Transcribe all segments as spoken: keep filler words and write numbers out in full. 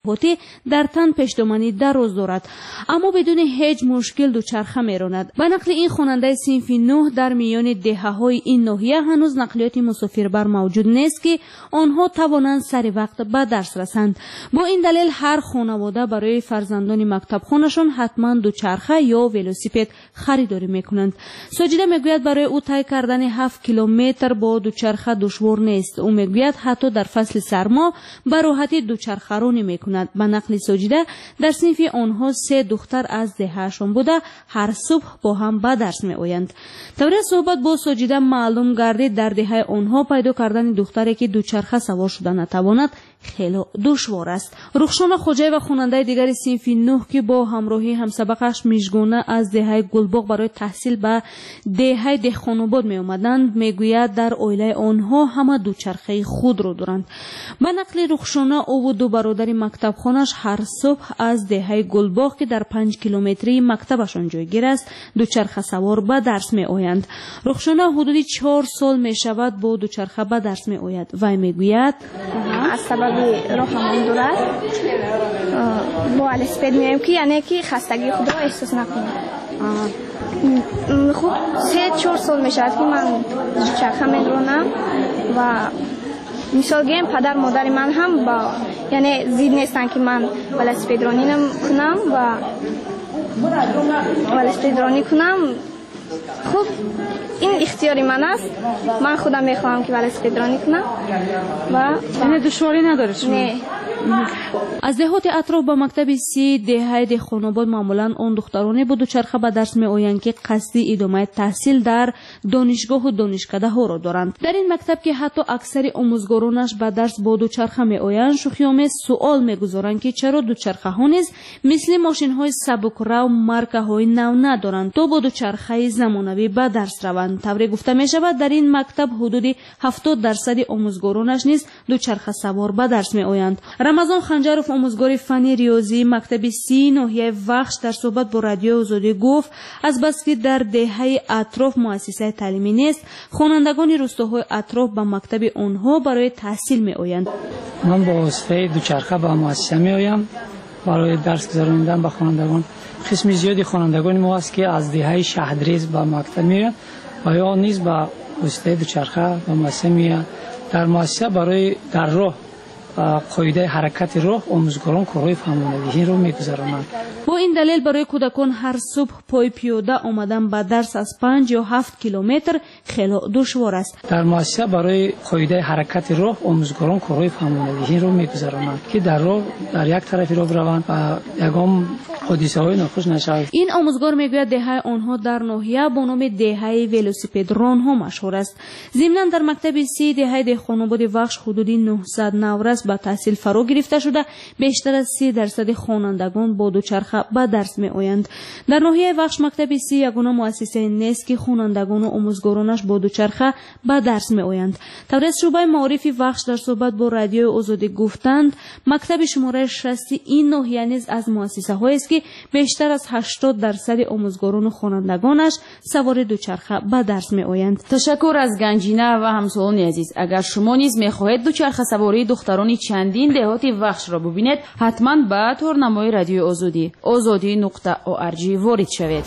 هوتی در تن پشتومانی دراز دارد اما بدون هیچ مشکل دوچرخه میراند. به نقل این خواننده صنف نه در میان دهه‌های این ناحیه هنوز نقلیات مسافربر موجود نیست که آنها توانند سر وقت به درس رسند. با این دلیل هر خانواده برای فرزندان مکتب خانشان حتما دوچرخه یا ولوسیپد خریداری میکنند. ساجده میگوید برای او طی کردن هفت کیلومتر با دوچرخه دشوار نیست. او میگوید حتی در فصل سرما به راحتی دوچرخه رانی میکند. به نقل ساجده در صنف آنها سه دختر از دههشان بوده هر صبح با هم به درس می آیند. طوری صحبت با ساجده معلوم گردید در دهه آنها پیدا کردن دختری که دوچرخه سوار شده نتواند خیلی دشوار است. رخشان خوجای و خواننده دیگر صنف نه که با همراهی همسبقش میژگونه از دهه گلباغ برای تحصیل به دهه دهخان‌آباد می آمدند میگوید در عائله آنها همه دوچرخه خود را دارند. به نقل رخشانه او و دو برادر مکتب خانش هر صبح از دهه گلباغ که در پنج کیلومتری مکتبشان جایگیر است دوچرخه سوار به درس می آیند. رخشانه حدود چهار سال می شود با دوچرخه به درس می آید و میگوید از سبب راه همون دور است با ولسپد میایم که یعنی که خستگی خود را احساس نکنم. خب سه چهار سال می شود که من دوچرخه میرانم و مثال گیم پدر مادر من هم با یعنی زید نیستن که من ولسپد رانی کنم و ولسپد رانی کنم. خب این اختیاری من است. من خودم میخواهم که ولسپد رانی کنم و یعنی دشواری نداره شما؟ نه. از دهات اطراف به مکتب سی دهه دهخان‌آباد معمولا آن دخترانی با دوچرخه به درس می آیند که قصدی ادامه تحصیل در دانشگاه و دانشکده ها را دارند. در این مکتب که حتی اکثر آموزگارانش به درس با دوچرخه می آیند شوخی‌آمیز سوال میگذارند که چرا دوچرخه ها نیز مثل ماشین های سبکرو مارکه های نو ندارند تا با دوچرخه زمانوی به درس روند. طوری گفته می شود در این مکتب حدود هفتاد درصد آموزگارانش نیز دوچرخه سوار به درس می آیند. رمضان خنجرов آموزگار فنی ریاضی مکتب سی ناحیه وخش در صحبت با رادیو آزادی گفت از بس که در دهه اطراف مؤسسه تعلیمی نیست خوانندگان روستاهای اطراف به مکتب آنها برای تحصیل می آیند. من با واسطه دوچرخه به مؤسسه می آیم برای درس گذراندن به خوانندگان. قسم زیادی خوانندگان ما است که از دهه شهدریز به مکتب می آیند و یا نیز به واسطه دوچرخه به مؤسسه می آیند. در مؤسسه برای در راه قاعده حرکت راه آموزگاران کارهای فهماندهی رو می‌گذرانند. با این دلیل برای کودکان هر صبح پای پیاده آمدن به درس از پنج یا هفت کیلومتر خیلی دشوار است. در مؤسسه برای قاعده حرکت راه آموزگاران کارهای فهماندهی رو می‌گذرانند که در راه در یک طرفی راه بروند و یگام حادثه‌های ناخوش نشود. این آموزگار میگوید دهه آنها در ناحیه با نام دهه ولوسیپد ران‌ها مشهور است. ضمناً در مکتب سی دهه دهخان‌آباد وخش حدود نهصد نورس به تحصیل فرا گرفته شده بیشتر از سی درصد خوانندگان با دوچرخه به درس می آیند. در ناحیه وخش مکتب سی یگانه مؤسسه نیست که خوانندگان و آموزگارانش با دوچرخه به درس می آیند. طوری شعبه معارف وخش در صحبت با رادیو آزادی گفتند مکتب شماره شصت این ناحیه نیز از مؤسسه هایی است که بیشتر از هشتاد درصد آموزگاران و خوانندگانش سوار دوچرخه به درس می آیند. تشکر از گنجینه و همسایگان عزیز. اگر شما نیز می خواهید دوچرخه سواری دختران چندین دهات وخش را ببینید حتما به تورنمای رادیو آزادی آزادی نقطه او ار جی وارد شوید.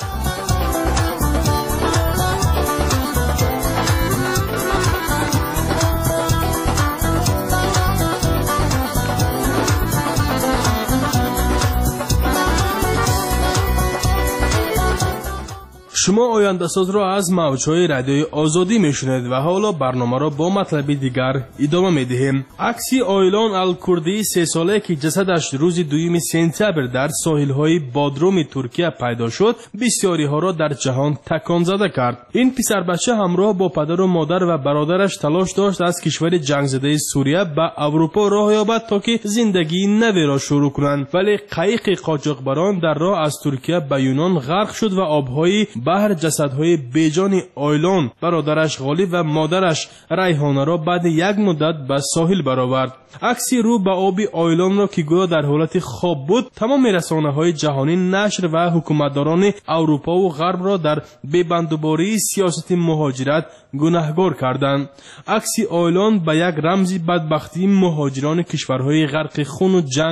شما آینده ساز را از موجهای رادیوی آزادی میشنید و حالا برنامه را با مطلب دیگر ادامه میدهیم. عکسی آیلان الکردی سه ساله که جسدش روز دوم سپتامبر در ساحل‌های بادروم ترکیه پیدا شد بسیاری ها را در جهان تکان زده کرد. این پسر بچه همراه با پدر و مادر و برادرش تلاش داشت از کشور جنگ زده سوریه به اروپا راه یابد تا که زندگی نوی را شروع کنند، ولی قایق قاچاقبران در راه از ترکیه به یونان غرق شد و آبهای بحر جسدهای بیجان آیلان برادرش غالب و مادرش ریحانه را بعد یک مدت به ساحل برآورد. عکسی رو به آب آیلان را که گویا در حالت خواب بود تمام رسانه‌های جهانی نشر و حکومتداران اروپا و غرب را در ببندوباری سیاست مهاجرت گناهکار کردند. عکسی آیلان به یک رمز بدبختی مهاجران کشورهای غرق خون و جنگ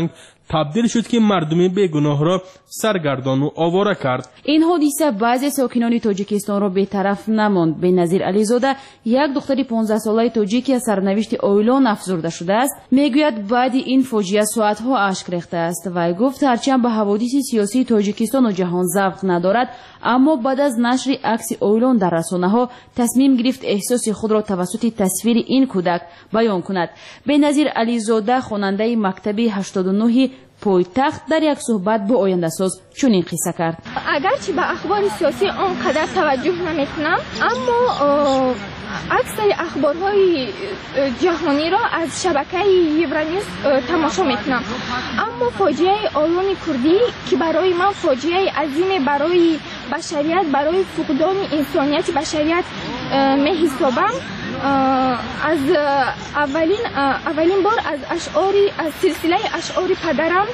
تبدیل شد که مردم بیگناه را سرگردان و آواره کرد. این حادثه بعضی ساکنان تاجیکستان را بی‌طرف نماند. بینظیر علیزاده یک دختر پانزده ساله تاجیکی از سرنوشت اویلان افسرده شده است. میگوید بعد این فاجعه ساعتها اشک ریخته است. وی گفت هرچند به حوادث سیاسی تاجیکستان و جهان ذوق ندارد، اما بعد از نشر عکس اویلان در رسانه‌ها تصمیم گرفت احساس خود را توسط تصویر این کودک بیان کند. بینظیر علیزاده خواننده مکتب هشتاد و نه پایتخت در یک صحبت با آینده ساز چنین قصه کرد: اگرچه به اخبار سیاسی آنقدر توجه نمیکنم، اما اکثر اخبارهای جهانی را از شبکه یورونیوز تماشا میکنم. اما فاجعه آلان کردی که برای من فاجعه عظیم برای بشریت، برای فقدان انسانیت بشریت میحسابم. از اولین اولین بار از اشعاری از سلسله اشعار پدرم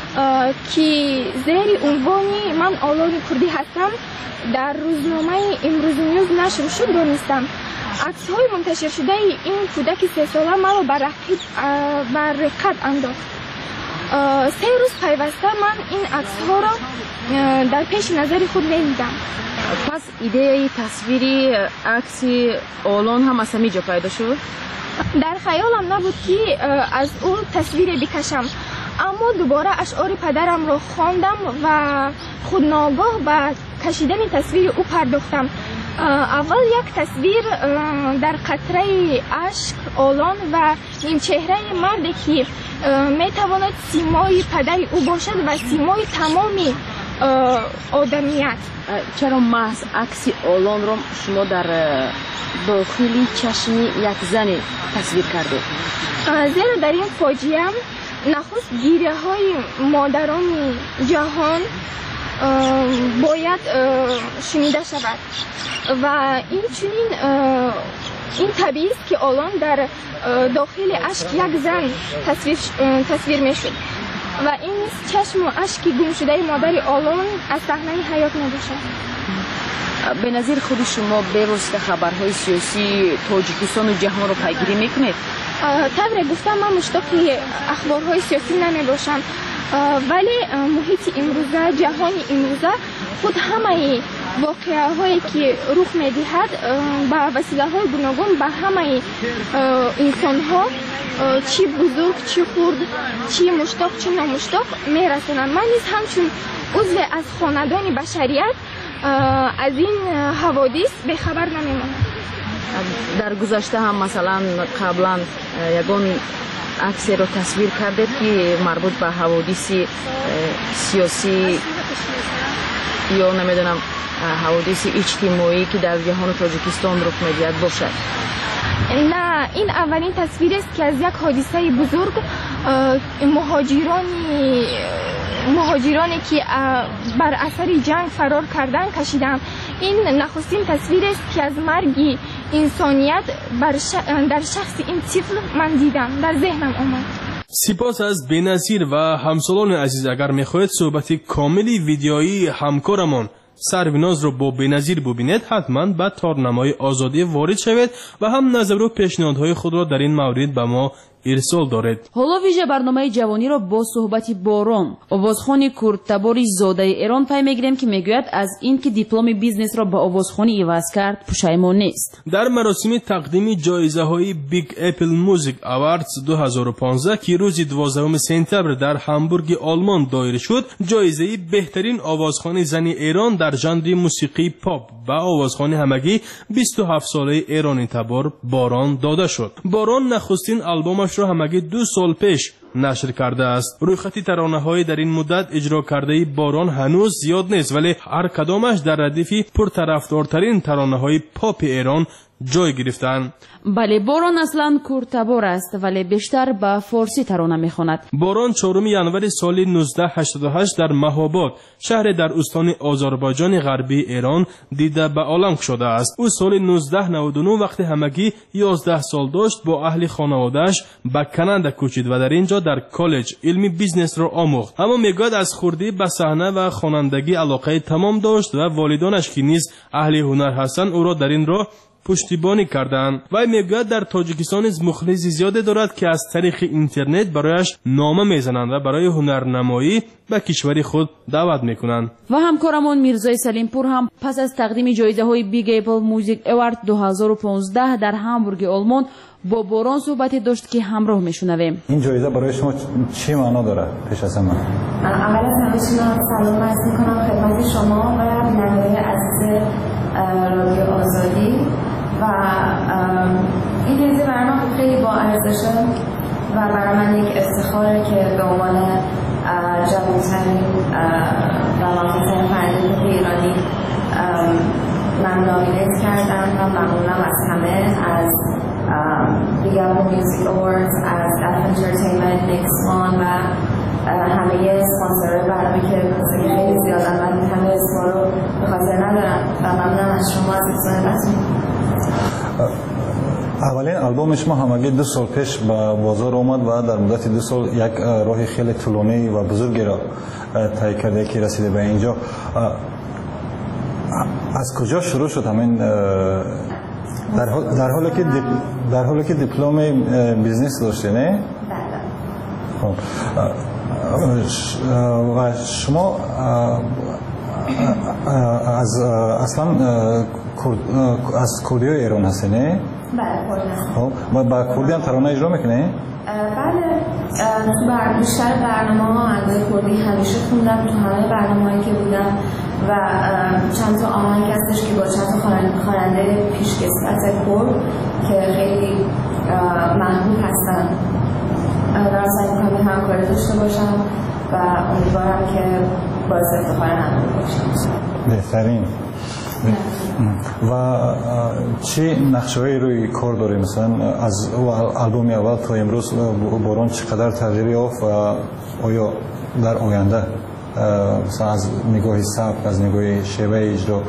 که زیر عنوانی من آلان کردی هستم در روزنامه امروز نیوز نشر شد دانستم. عکس های منتشر شده این کودک سه ساله مرا بر رقت انداخت. سه روز پیوسته من این عکس ها را در پیش نظر خود می‌دیدم. پس ایده تصویری عکس آلان هم از همینجا پیدا شد؟ در خیالم نبود که از اون تصویر بکشم، اما دوباره اشعار پدرم را خواندم و خود ناگاه به کشیدن تصویر او پرداختم. اول یک تصویر در قطره اشک آلان و این چهره مردی که میتواند سیمای پدر او باشد و سیمای تمامی آدمیت. چرا محض عکس آلان را شما در داخل چشم یک زن تصویر کرده؟ زیرا در این فاجعه نخست گریه های مادران جهان باید شنیده شود و این چنین این طبیعی است که آلان در داخل اشک یک زن تصویر تصویر میشد و این چشم و اشک گم شده مادر آلان از صحنه حیات نباشد. به نظر خود شما به واسطه خبرهای سیاسی تاجیکستان و جهان رو پیگیری میکنید؟ طبعا گفتم من مشتاق اخبارهای سیاسی نمی باشم، ولی محیط امروزه، جهان امروزه خود همه واقعه هایی که رخ میدهد به وسیله های گوناگون به همه انسان ها، چی بزرگ چی خرد، چی مشتاق چی نامشتاق میرسونند. من نیز همچون عضو از خاندان بشریت از این حوادث به خبر نمیمانم. در گذشته هم مثلا قبلا یگان عکسی رو تصویر کرده که مربوط به حوادث سیاسی یا نمیدونم حوادث اجتماعی که در جهان تاجیکستان رخ میدهد باشد؟ نه، این اولین تصویر است که از یک حادثه بزرگ مهاجرانی مهاجرانی که بر اثر جنگ فرار کردن کشیدم. این نخستین تصویر است که از مرگ انسانیت در شخص این طفل من دیدم، در ذهنم آمد. سپاس از بینظیر و همسالان عزیز. اگر میخواهید صحبت کاملی ویدیویی همکارمان سروناز رو با بینظیر ببینید، حتما به تارنمای آزادی وارد شوید و هم نظر و پیشنهادهای خود را در این مورد به ما ارسال دارید. حالا ویژه برنامه جوانی را با صحبت باران، آوازخوان کردتباری زاده ایران پی میگیریم که میگوید از این که دیپلم بیزنس را به آوازخوانی عوض کرد پشیمان نیست. در مراسم تقدیم جایزه های بیگ اپل موزیک اواردز دو هزار و پانزده که روز دوازدهم سپتامبر در هامبورگ آلمان دایر شد، جایزه بهترین آوازخوان زن ایران در ژانر موسیقی پاپ و آوازخوان همگی بیست و هفت ساله ایرانی تبار باران داده شد. باران نخستین آلبومش را همگی دو سال پیش نشر کرده است. رویخط ترانه‌های در این مدت اجرا کرده باران هنوز زیاد نیست، ولی هر کدامش در ردیف پرطرفدارترین ترانه‌های پاپ ایران جای گرفتند. بله، باران اصلا کردتبار است ولی بیشتر به فارسی ترانه میخواند. باران چهارم ژانویه سال نوزده هشتاد و هشت در مهاباد، شهر در استان آذربایجان غربی ایران دیده به عالم شده است. او سال نوزده نود و نه وقتی همگی یازده سال داشت با اهل خانواده‌اش به کانادا کوچید و در اینجا در کالج علم بیزنس را آموخت. اما میگوید از خردی به صحنه و خوانندگی علاقه تمام داشت و والدانش که نیز اهل هنر هستند او را در این راه پشتیبانی کردند. و میگوید در تاجیکستان از مخلص زیاده دارد که از طریق اینترنت برایش نامه میزنند و برای هنرنمایی به کشور خود دعوت میکنند. و همکارمون میرزای سلیمپور هم پس از تقدیم جایزه های بیگ اپل موزیک اوارد دو هزار و پانزده در هامبورگ آلمان با بوران صحبتی داشت که همراه میشنویم. این جایزه برای شما چی معنا داره؟ پیش از همه اول از همه شما سلام عرض میکنم خدمت شما و بینندگان عزیز رادیو آزادی. و این جایزه برای من خیلی با ارزشه و برای من یک افتخاره که به عنوان جوان‌ترین و موفق‌ترین خواننده ایرانی من نامینیت کردم و ممنونم از همه، از بیگ اپل میوزیک اووردز، از اف انترتینمنت، نیک سوان و همه اسپانسرهای برنامه که خیلی زیادن. من این همه اسما رو به خاطر ندارم و ممنونم از شما از مصاحبتون. اولین آلبوم شما همگی دو سال پیش به بازار آمد و در مدت دو سال یک راه خیلی طولانی و بزرگی را طی کرده که رسیده به اینجا. از کجا شروع شد همین در حال در حالی که در حالی که دیپلم بیزنس داشته نه؟ خب و شما از اصلا از کردی ایران هستی نه؟ بله کردی. خب و با کردی هم ترانه اجرا میکنه؟ بله تو بر بیشتر برنامه ها آهنگای کردی همیشه خوندم، تو همه برنامه‌ای که بودم و چند تا آهنگ هستش که با چند تا خواننده پیشکسوت کرد که خیلی محبوب هستن دارم سعی می‌کنم همکاری داشته باشم و امیدوارم که باعث افتخار همه باشم. بهترین. و چه نقشه‌هایی روی کار داری؟ مثلا از آلبوم اول تا امروز بوران چقدر تغییر یافت و آیا در آینده مثلا از نگاه سبک، از نگاه شیوه اجرا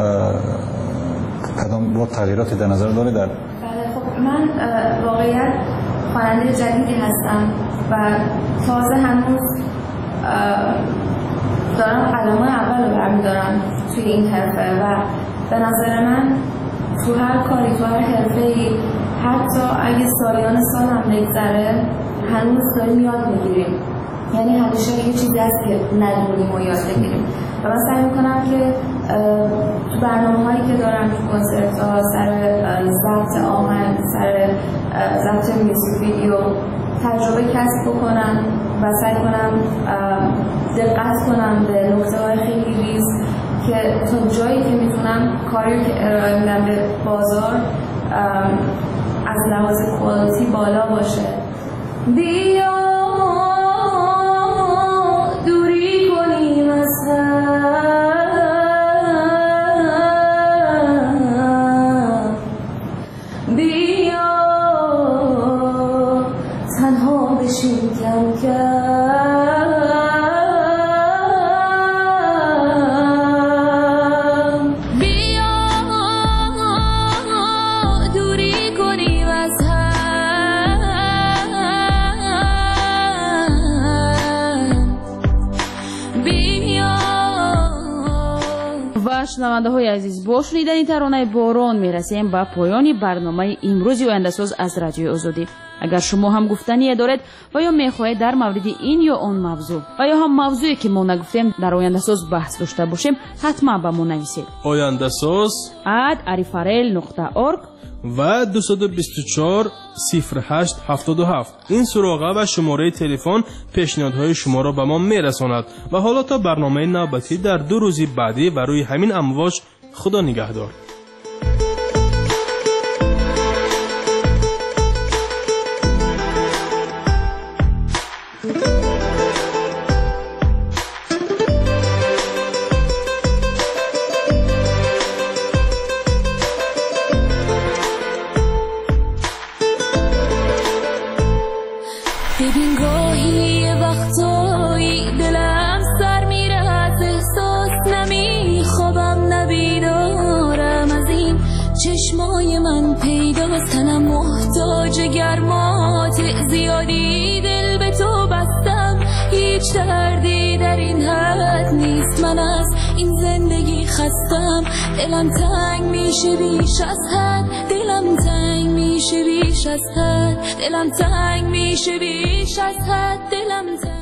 کدام با تغییراتی در نظر داری؟ در بله خب من واقعیت خواننده جدیدی هستم و تازه هنوز دارم قدم اول رو برمی‌دارم توی این حرفه و به نظر من تو هر کاری، تو هر حرفه‌ای، حتی اگه سالیان سال هم بگذره هنوز داریم یاد میگیریم. یعنی همیشه یه چیزی هست که ندونیم و یاد بگیریم و من سعی میکنم که تو برنامه‌هایی که دارم، تو کنسرت‌ها، سر ضبط آهنگ، سر ضبط میوزیک ویدیو تجربه کسب بکنم و سعی کنم دقت کنم به نکته‌های خیلی ریز که تا جایی که میتونم کاری که ارائه میدم به بازار از لحاظ کوالیتی بالا باشه. بیا دوری کنیم از هم، بیا تنها بشیم کم کم، شنونده های عزیز، با شنیدن این ترانه باران میرسیم به پایان برنامه امروزی آینده ساز از رادیو آزادی. اگر شما هم گفتنی دارید و یا میخواهید در مورد این یا آن موضوع و یا هم موضوعی که ما نگفتیم در آینده ساز بحث داشته باشیم، حتما به ما نویسید. آینده ساز ات اریفارل نقطه اورگ و دو دو چهار صفر هشت هفتاد و هفت. این سراغه و شماره تلفن پیشنهادهای شما را به ما میرساند. و حالا تا برنامه نوبتی در دو روزی بعدی و روی همین امواج، خدا نگهدار. ببین گاهی وقتایی دلم سر میره از احساس، نمیخوابم نبیدارم از این چشمای من پیداست، تنم محتاج گرمات زیادی، دل به تو بستم هیچ دردی در این حد نیست. من از این زندگی خستم، دلم تنگ میشه بیش از حد، دلم تنگ میشه بیش از حد، دلم تنگ میشه بیش از حد، دلم تنگ